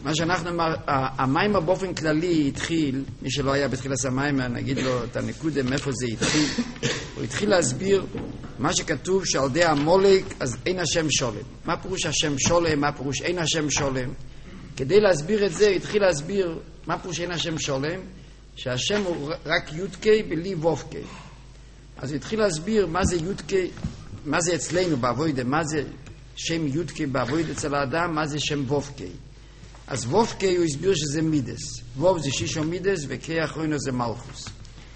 מה שאנחנו אמר, המים באופן כללי התחיל, מי שלא היה בתחילת המים, נגיד לו את הנקודה מאיפה זה התחיל. הוא התחיל להסביר מה שכתוב שעל ידי עמלק אז אין השם שולם. מה פירוש השם שולם, מה פירוש אין השם שולם. כדי להסביר את זה, התחיל להסביר מה פירוש אין השם שולם, שהשם הוא רק יודקי בלי וובקי. אז הוא התחיל להסביר מה זה יודקי, מה זה אצלנו בעבודה, מה זה שם יודקי בעבודה אצל האדם, מה זה שם וובקי. אז וובקי הוא הסביר שזה מידס. ווב זה שישו מידס וקי אחרינו זה מלכוס.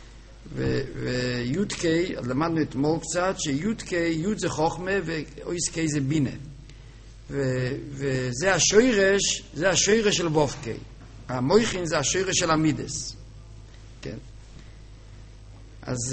ויודקי, למדנו אתמול קצת, שיודקי, יוד זה חוכמה ואויסקי זה בינה. וזה השוירש, זה השוירש של וובקי. המויכין זה השוירש של המידס. כן. אז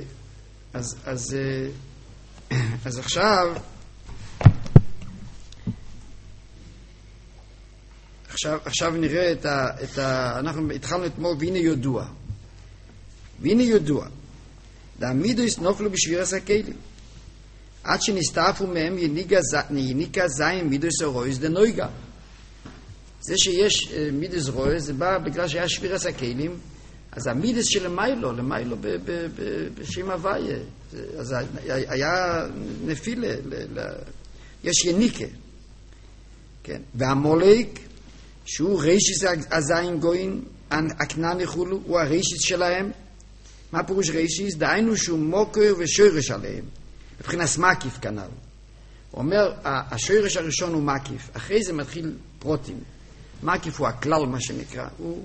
עכשיו נראה אנחנו התחלנו אתמול והנה ידוע. והנה ידוע. דעמידוס נופלו בשבירס הכלים. עד שנסתעפו מהם יניקה זין מידוס רויס דנויגה. זה שיש מידוס רויס זה בא בגלל שהיה שבירס הכלים, אז המידוס של למיילו בשם הוויה. אז היה נפילה, יש יניקה. כן. והמולק שהוא רישיס הזין גוין, הכנעני חולו, הוא הרישיס שלהם. מה פירוש רישיס? דהיינו שהוא מוקר ושורש עליהם. מבחינת מקיף כנ"ל. הוא אומר, השורש הראשון הוא מקיף, אחרי זה מתחיל פרוטים. מקיף הוא הכלל, מה שנקרא. הוא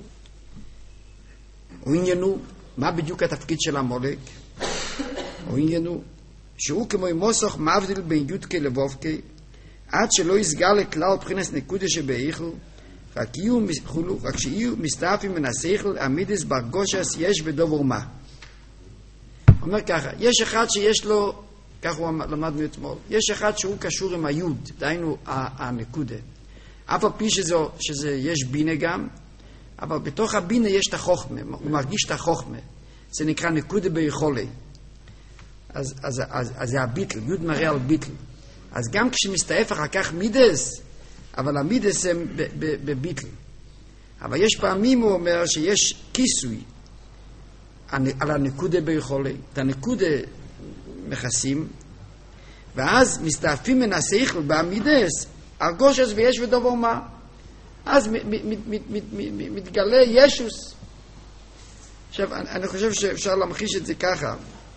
עניינו, מה בדיוק התפקיד של המולק? הוא עניינו, שהוא כמו מוסך מבדיל בין יודקי לבובקי, עד שלא יסגר לכלל מבחינת נקודה שבאיכל, רק שיהיו מסתעפים מן השכל המידס ברגושס יש בדובר מה. הוא אומר ככה, יש אחד שיש לו, כך הוא למדנו אתמול, יש אחד שהוא קשור עם היוד, דהיינו הנקודה. אף על פי שזה יש בינה גם, אבל בתוך הבינה יש את החוכמה, הוא מרגיש את החוכמה. זה נקרא נקודה ביכולי. אז זה הביטל, יוד מראה על ביטל. אז גם כשמסתעף אחר כך מידס, אבל המידס הם בביטל. אבל יש פעמים הוא אומר שיש כיסוי על הנקודה ביכולי. את הנקודה מכסים, ואז מסתעפים מן השכל בעמידס, הרגושס ויש ודובר מה. אז מתגלה ישוס. עכשיו, אני חושב שאפשר להמחיש את זה ככה.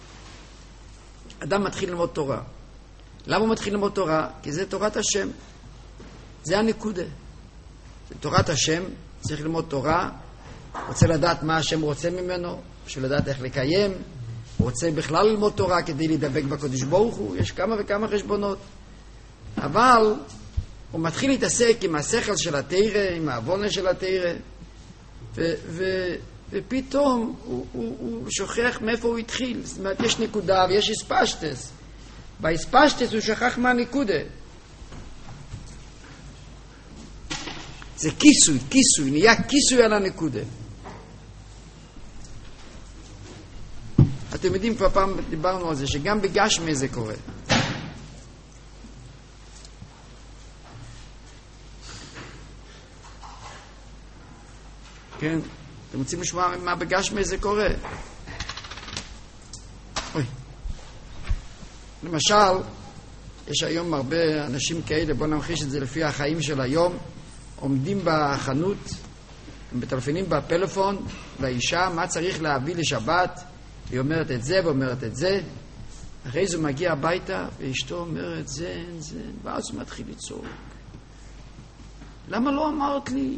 אדם מתחיל ללמוד תורה. למה הוא מתחיל ללמוד תורה? כי זה תורת השם. זה הנקודה. זה תורת השם, צריך ללמוד תורה, רוצה לדעת מה השם רוצה ממנו, בשביל לדעת איך לקיים, הוא רוצה בכלל ללמוד תורה כדי להידבק בקדוש ברוך הוא, יש כמה וכמה חשבונות. אבל הוא מתחיל להתעסק עם השכל של התורה, עם העוונה של התורה, ופתאום הוא שוכח מאיפה הוא התחיל. זאת אומרת, יש נקודה ויש הספשטס. בהספשטס הוא שכח מה הנקודה. זה כיסוי, נהיה כיסוי על הנקודה. אתם יודעים, כבר פעם דיברנו על זה, שגם בגשמי זה קורה. כן? אתם רוצים לשמוע מה בגשמי זה קורה? אוי. למשל, יש היום הרבה אנשים כאלה, בואו נמחיש את זה לפי החיים של היום, עומדים בחנות, הם מטלפנים בפלאפון לאישה, מה צריך להביא לשבת, היא אומרת את זה ואומרת את זה, אחרי זה הוא מגיע הביתה ואשתו אומרת זה, ואז הוא מתחיל לצעוק. למה לא אמרת לי?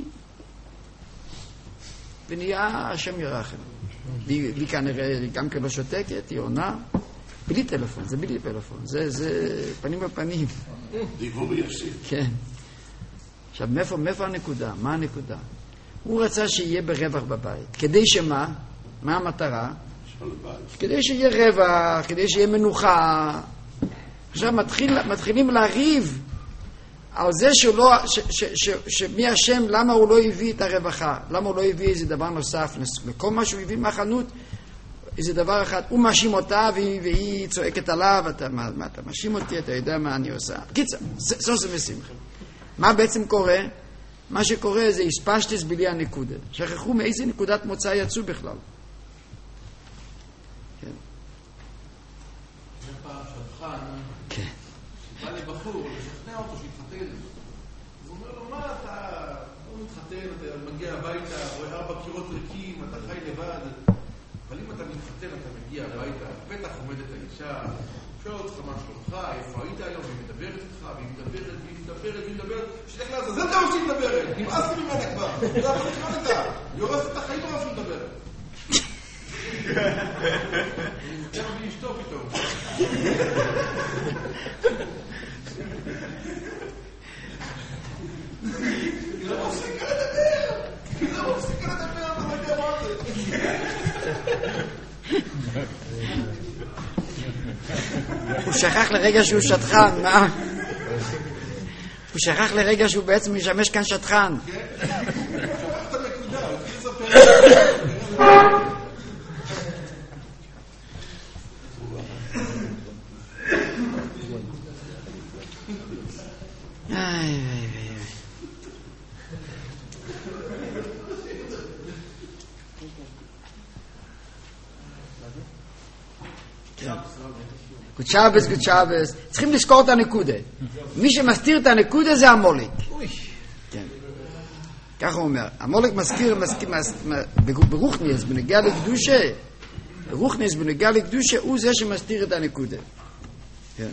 ונהיה השם ירחם. והיא כנראה גם כן לא שותקת, היא עונה, בלי טלפון, זה בלי טלפון, זה פנים בפנים. דיבור ישיר. כן. עכשיו, מאיפה הנקודה? מה הנקודה? הוא רצה שיהיה ברווח בבית. כדי שמה? מה המטרה? כדי שיהיה רווח, כדי שיהיה מנוחה. עכשיו מתחילים להריב על זה שמי השם, למה הוא לא הביא את הרווחה? למה הוא לא הביא איזה דבר נוסף? לכל מה שהוא הביא מהחנות, איזה דבר אחד. הוא מאשים אותה והיא צועקת עליו, מה אתה מאשים אותי? אתה יודע מה אני עושה? קיצר, סוס ושמחה. מה בעצם קורה? מה שקורה זה הספשטס בלי הנקודה. שכחו מאיזה נקודת מוצא יצאו בכלל. כן. זה פעם שבחן, כן. שבא לבחור, לשכנע אותו שהתחתן. אז הוא אומר לו, מה אתה לא מתחתן, אתה מגיע הביתה, רואה 4 קירות ריקים, אתה חי לבד. אבל אם אתה מתחתן, אתה מגיע הביתה, בטח עומדת האישה, שואל אותך מה שלומך, איפה היית היום, והיא מדברת איתך, והיא מדברת, שתלך לעזאזל כמה שהיא מדברת, נמאס לי ממנה כבר, אתה לא יכול לקרוא אותה, היא הורסת את החיים הרב שהיא מדברת. אני מותר לי לשתוק איתו. היא לא מפסיקה לדבר, אתה לא יודע מה זה. הוא שכח לרגע שהוא שטחן, מה? הוא שכח לרגע שהוא בעצם משמש כאן שטחן. כן? הוא שכח את הנקודה, הוא התחיל לספר. גוד שבס. צריכים לזכור את הנקודה. מי שמסתיר את הנקודה זה המולק. כן. ככה הוא אומר. המולק מזכיר ברוחניאס, בנגיע לקדושה, הוא זה שמסתיר את הנקודה. כן.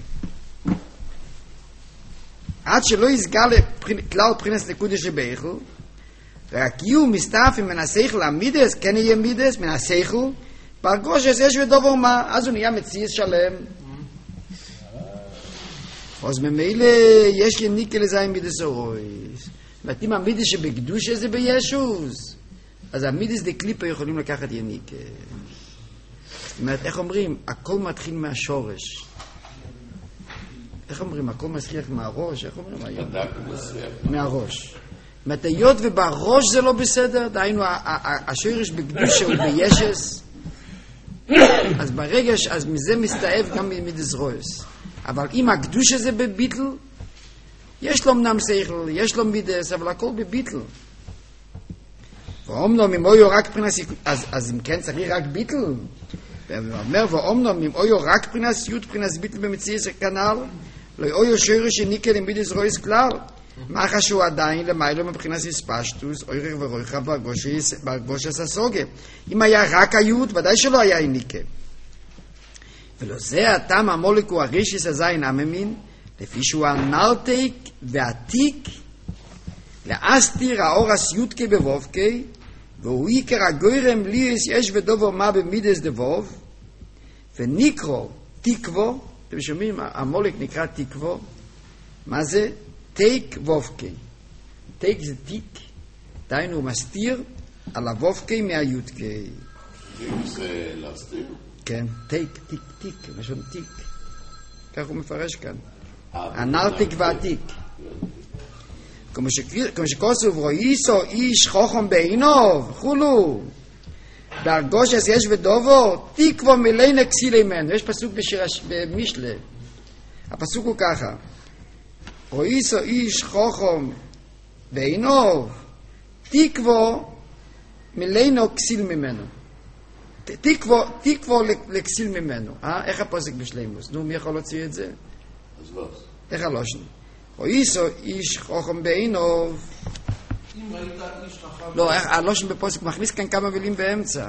עד שלא יסגל כלל מבחינת נקודה שבאיכו, רק יהיו מסתעפים מן השכל המידס, כן יהיה מידס, מן השכל, פרגוש יש ודובר מה, אז הוא נהיה מציאס שלם. אז ממילא יש יניקה לזה מידס אורויס. זאת אומרת, אם המידס שבקדוש זה בישוס, אז המידס דקליפה יכולים לקחת יניקה. זאת אומרת, איך אומרים? הכל מתחיל מהשורש. איך אומרים? הכל מסריח מהראש? איך אומרים היום? מהראש. זאת אומרת, היות ובראש זה לא בסדר, דהיינו, השורש בקדוש הוא בישס, אז ברגע, אז מזה מסתאב גם מידס רויס. אבל אם הקדוש הזה בביטל, יש לו אמנם שכל, יש לו מידס, אבל הכל בביטל. ואומנם אם אויו רק פרינס, אז אם כן צריך רק ביטל. והוא אומר, ואומנם אם אויו רק פרינס יוד פרינס ביטל במציאס הכנל, לא אויו שורש שניקה למידס רויס כלל. מה חשוב עדיין למיילו מבחינת הספשטוס, אוירך ורויכה ברגושס הסוגה. אם היה רק היוד, ודאי שלא היה ניקה. ולא זה הטעם המולק הוא הרישיס הזין הממין, לפי שהוא הנרתק והתיק, להסתיר האורס יודקי בבובקי, והוא עיקר הגוירם ליאס יש ודובו מה במידס דבוב, וניקרו תקבו, אתם שומעים, המולק נקרא תקבו, מה זה? תיק וובקי. תיק זה תיק, דיינו הוא מסתיר על הוובקי מהיודקי. זה להסתיר? כן, תיק, משהו תיק. כך הוא מפרש כאן. הנרתיק והתיק. כמו שכוסוב רואיסו איש חוכם בעינוב, חולו. בהרגושס יש ודובו, תיקבו מלא נקסילי ממנו. יש פסוק במשלה. הפסוק הוא ככה. רואיסו איש חוכם בעינוב, תיקבו מלא נקסיל ממנו. תקבו לקסיל ממנו. איך הפוסק בשלימוס? נו, מי יכול להוציא את זה? אז לא. איך הלושן? רואיסו איש חוכם בעינוב. אם ראית איש חכם... לא, הלושן בפוסק מכניס כאן כמה מילים באמצע.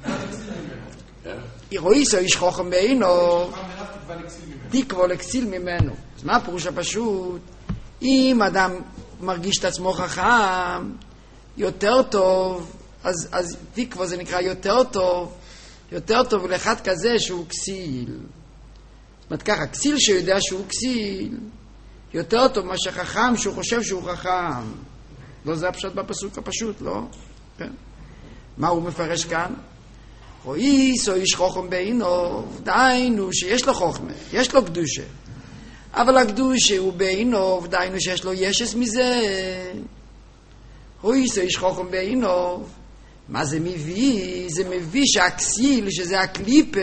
רואיסו איש חוכם בעינוב, תקבו לקסיל ממנו. אז מה הפירוש הפשוט? אם אדם מרגיש את עצמו חכם, יותר טוב, אז תקבו זה נקרא יותר טוב לאחד כזה שהוא כסיל. זאת אומרת ככה, כסיל שיודע שהוא כסיל, יותר טוב מה שחכם שהוא חושב שהוא חכם. לא זה הפשט בפסוק הפשוט, לא? כן. מה הוא מפרש כאן? רואיס או איש חוכם בעינוב, דיינו שיש לו חוכמה, יש לו קדושה. אבל הקדושה הוא בעינוב, דיינו שיש לו ישס מזה. רואיס או איש חוכם בעינוב. מה זה מביא? זה מביא שהכסיל, שזה הקליפה,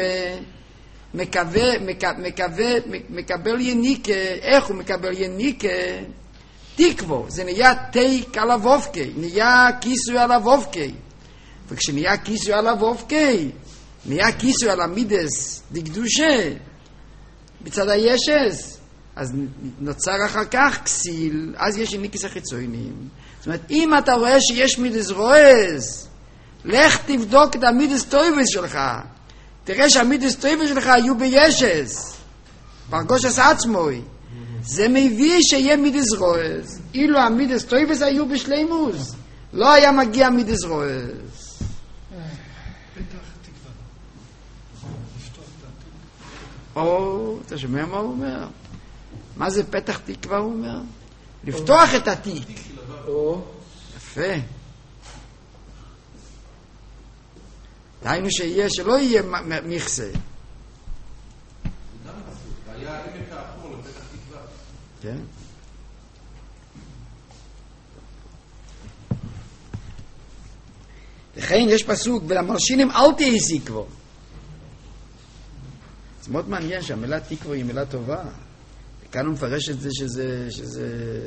מקבל יניקה. איך הוא מקבל יניקה? תקוו, זה נהיה תיק על הוופקי, נהיה כיסוי על הוופקי. וכשנהיה כיסוי על הוופקי, נהיה כיסוי על המידס דקדושה, בצד הישס, אז נוצר אחר כך כסיל, אז יש ניקס החיצוינים. זאת אומרת, אם אתה רואה שיש מידס רועז, לך תבדוק את המידס טויבס שלך, תראה שהמידס טויבס שלך היו בישס, פרגושס עצמוי. זה מביא שיהיה מידס רועז. אילו המידס טויבס היו בשלימוס, לא היה מגיע מידס רועז. או, אתה שומע מה הוא אומר? מה זה פתח תקווה הוא אומר? לפתוח את התיק. יפה. דהיינו שיהיה, שלא יהיה מכסה. היה עמק האחור לפתח תקווה. כן. לכן יש פסוק, ולמלשינים אל תהי תקוו. זה מאוד מעניין שהמילה תקווה היא מילה טובה. וכאן הוא מפרש את זה שזה...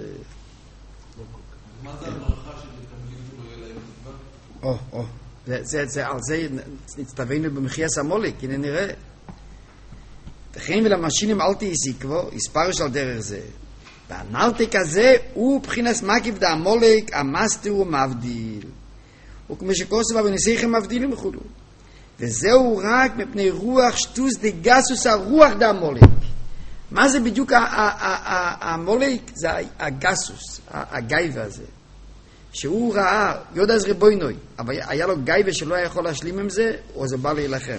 מה זה הברכה שתמיד לא יהיה להם תקווה? על זה נצטווינו במחייס המולק, הנה נראה. וכן ולמלשינים אל תהי תקוו, הספרש על דרך זה. והנרתק הזה הוא בחינת מקיף דה המולק, המסתר ומבדיל. וכמו שכוסף בנסיכם מבדילים וכולו. וזהו רק מפני רוח שטוס דה גסוס הרוח דה המולק. מה זה בדיוק המולק? זה הגסוס, הגייבה הזה. שהוא ראה, יודע זה רבוינוי, אבל היה לו גייבה שלא היה יכול להשלים עם זה, או זה בא להילחם.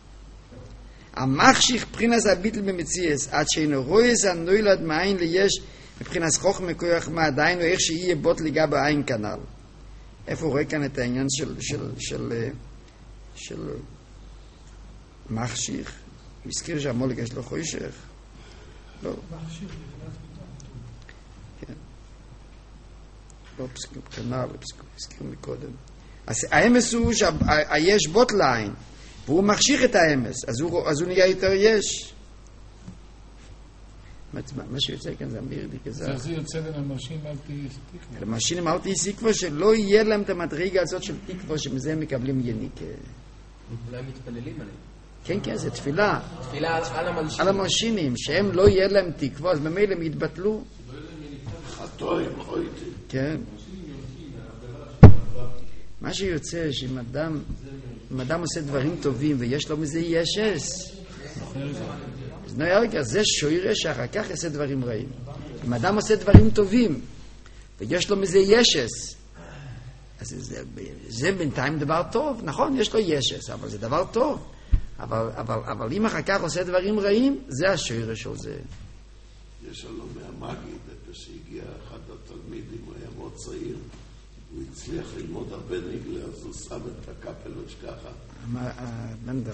המחשיך מבחינת הביטל במציאס, עד שאינו רויס הנוילד מעין ליש, מבחינת חוכמה כוח מה, דהיינו איך שיהיה בוט ליגה בעין כנל. איפה הוא רואה כאן את העניין של מחשיך? הוא הזכיר שהמולק יש לו חוישך? לא. לא פסקים כנל, הזכיר מקודם. אז האמס הוא שהיש בוט לעין, והוא מחשיך את האמס, אז הוא נהיה יותר יש. מה שיוצא כאן זה אמיר די כזה. זה יוצא למלשינים אל תהי תקווה. למלשינים אל תהי תקווה, שלא יהיה להם את המדרגה הזאת של תקווה, שמזה הם מקבלים יניקה. אולי מתפללים עליהם. כן, כן, זה תפילה. תפילה על המלשינים. על המלשינים, שהם לא יהיה להם תקווה, אז ממילא הם יתבטלו. חתוי, חויתי. כן. מה שיוצא, שאם אדם עושה דברים טובים, ויש לו מזה ישס, אז רגע, זה שוירה שאחר כך יעשה דברים רעים. אם אדם עושה דברים טובים, ויש לו מזה ישס, אז זה בינתיים דבר טוב. נכון, יש לו ישס, אבל זה דבר טוב. אבל אם אחר כך עושה דברים רעים, זה השוירה של זה. יש לנו מהמגיד, איפה שהגיע אחד התלמידים, הוא היה מאוד צעיר, הוא הצליח ללמוד הרבה נגלה, אז הוא שם את הקפלוש ככה. בנדלה.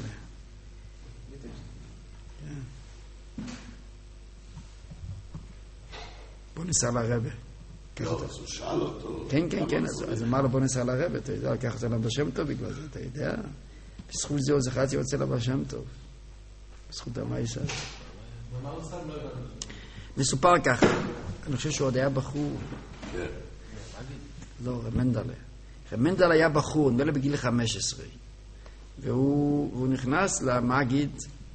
בוא ניסע לרבא. לא, אז הוא שאל אותו. כן, אז אמר לו בוא ניסע לרבא, אתה יודע, לקח את זה לבא שם טוב בגלל זה, אתה יודע. בזכות זה הוא זכרתי יוצא לבא שם טוב. בזכות המייסה. ומה הוא שם לו? מסופר ככה, אני חושב שהוא עוד היה בחור. כן. לא, רמנדלה. רמנדלה היה בחור, נדמה לי בגיל 15. והוא נכנס למגיד,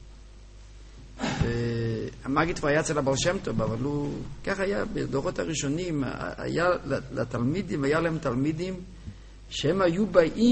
המגיד כבר היה אצל הבעל שם טוב, אבל הוא, כך היה בדורות הראשונים, היה לתלמידים, היה להם תלמידים שהם היו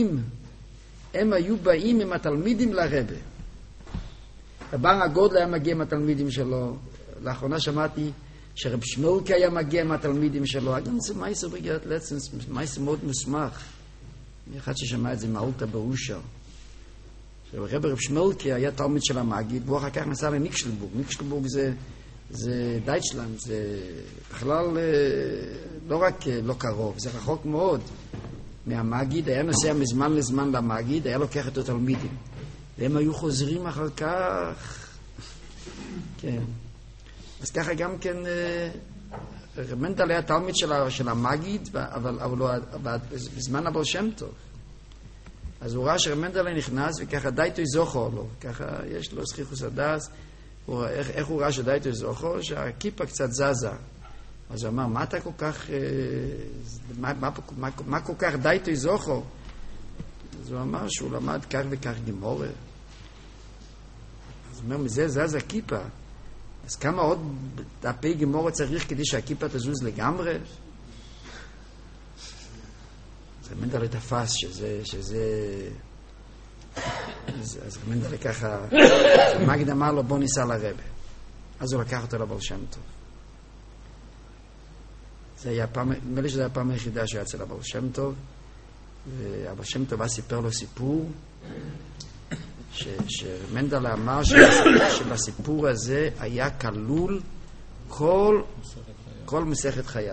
באים עם התלמידים לרבא. רבן הגודל היה מגיע עם התלמידים שלו. לאחרונה שמעתי שרב שמולקי היה מגיע עם התלמידים שלו. גם זה מייסר בגלל לצנס, מייסר מאוד מוסמך. אחד ששמע את זה מאולטה ברושה. רב שמולקי היה תלמיד של המגיד, והוא אחר כך נסע לניקשלבורג. ניקשלבורג זה דייטשלנד, זה בכלל לא רק לא קרוב, זה רחוק מאוד מהמגיד. היה נוסע מזמן לזמן למגיד, היה לוקח את התלמידים. והם היו חוזרים אחר כך. כן. אז ככה גם כן, רמנטל היה תלמיד של המגיד, אבל בזמן הבעל שם טוב. אז הוא ראה שרמנטל נכנס, וככה דייטו זוכר לו. ככה יש לו זכיחוס הדס. איך הוא ראה שדייטו זוכר? שהכיפה קצת זזה. אז הוא אמר, מה אתה כל כך, מה כל כך דייטו זוכו? אז הוא אמר שהוא למד כך וכך גימורה. אז הוא אומר, מזה זז הכיפה. אז כמה עוד דפי גימורה צריך כדי שהכיפה תזוז לגמרי? אז מנדלה תפס שזה... אז מנדלה ככה, מגד אמר לו, בוא ניסע לרבא. אז הוא לקח אותו לבעל שם טוב. זה היה פעם, נדמה לי שזו הייתה הפעם היחידה שהוא יצא לבעל שם טוב, והבעל שם טוב סיפר לו סיפור, שמנדלה אמר שבסיפור הזה היה כלול כל מסכת חייו.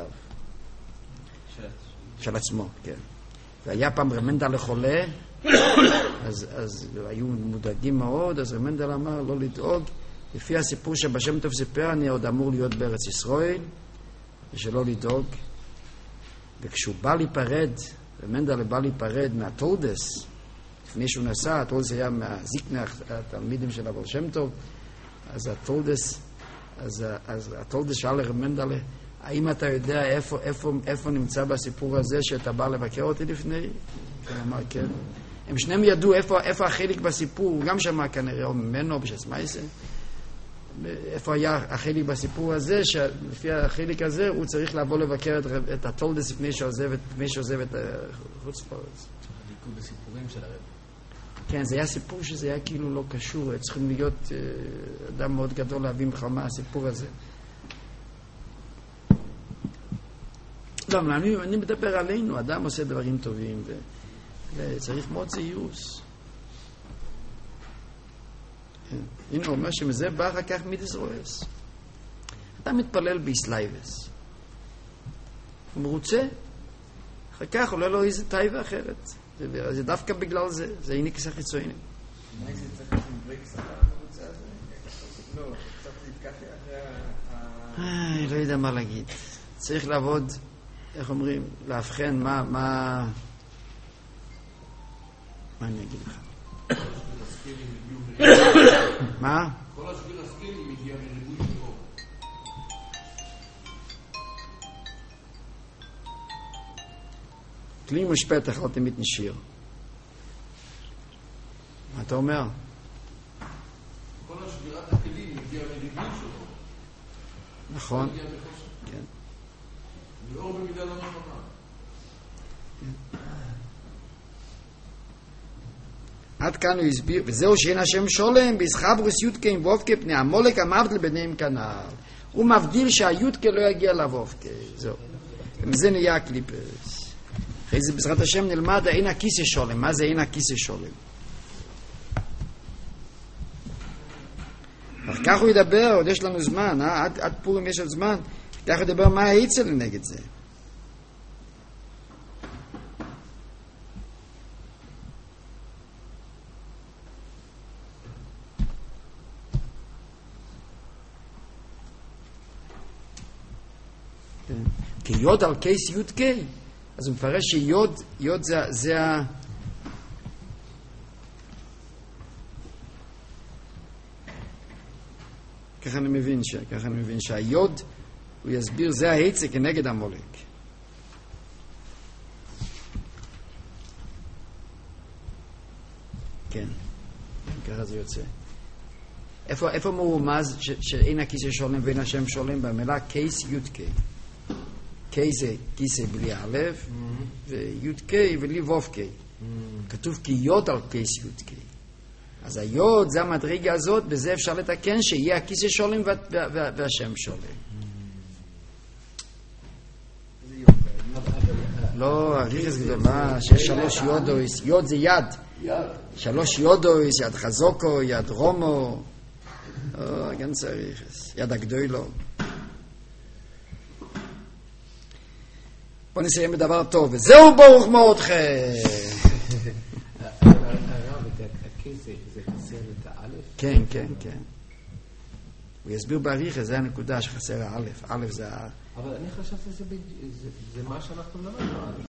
של עצמו, כן. והיה פעם רמנדלה חולה, אז היו מודאגים מאוד, אז רמנדלה אמר לא לדאוג, לפי הסיפור שבשם טוב סיפר, אני עוד אמור להיות בארץ ישראל, ושלא לדאוג. וכשהוא בא להיפרד, רמנדלה בא להיפרד מהטולדס, לפני שהוא נסע, הטולדס היה מהזיקנה, התלמידים של הבעל שם טוב, אז הטולדס שאל לרמנדלה, האם אתה יודע איפה נמצא בסיפור הזה שאתה בא לבקר אותי לפני? הוא אמר, כן. הם שניהם ידעו איפה החלק בסיפור, הוא גם שמע כנראה, או ממנו, או בשס מייסה. איפה היה החלק בסיפור הזה, שלפי החלק הזה הוא צריך לבוא לבקר את הטולדס לפני שעוזב את חוץ לארץ. ליכוד בסיפורים של הרב. כן, זה היה סיפור שזה היה כאילו לא קשור, צריכים להיות אדם מאוד גדול להבין בכלל מה הסיפור הזה. לא, אבל אני מדבר עלינו, אדם עושה דברים טובים וצריך מאוד זהירוס. הנה הוא אומר שמזה בא אחר כך מידס רועס. אתה מתפלל ביסלייבס. הוא מרוצה. אחר כך עולה לו איזה טייבה אחרת. זה דווקא בגלל זה. זה איניקס החיצוני. מה זה צריך עם בריקס על המרוצה הזה? לא, קצת להתקחי אחרי לא יודע מה להגיד. צריך לעבוד, איך אומרים, להבחן מה אני אגיד לך. מה? כל השביר הסקילים מגיע מריבוי של אור. כלי משפטח לא תמיד נשאיר. מה אתה אומר? כל השבירת הכלים מגיע מריבוי של אור. נכון. מגיע בחושך. כן. ואור במידה לא נכונה. עד כאן הוא הסביר, וזהו שאין השם שולם, ביסחברוס יודקה עם וובקה פני המולק המבדל ביניהם כנעל. הוא מבדיל שהיודקה לא יגיע לוובקה, זהו. ומזה נהיה הקליפס. אחרי זה בעזרת השם נלמד אין הכיסא שולם. מה זה אין הכיסא שולם? אחר כך הוא ידבר, עוד יש לנו זמן, עד פורים יש עוד זמן, כך הוא ידבר מה היצל נגד זה. כי יוד על קייס יוד קיי, אז הוא מפרש שיוד זה ככה אני מבין שהיוד, הוא יסביר, זה ההיצה כנגד המולק. כן, ככה זה יוצא. איפה מרומז שאין הכיסא שולם ואין השם שולם? במילה קייס יוד קיי. קיי זה כיסא בלי א' ויוד קיי בלי ווב קיי. כתוב כי יוד על קייס יוד קיי. אז היוד זה המדרגה הזאת, בזה אפשר לתקן שיהיה הכיסא שולם והשם שולם. לא, הריחס גדולה, שיש 3 יודויס. יוד זה יד. 3 יודויס, יד חזוקו, יד רומו. ganz הריחס. יד הגדולו. בוא נסיים בדבר טוב, וזהו ברוך מרדכי. הרב, הכיסא, זה חסר את האלף? כן. הוא יסביר בעריכה, זה הנקודה שחסר האלף. אלף זה אבל אני חשבתי שזה מה שאנחנו למדנו.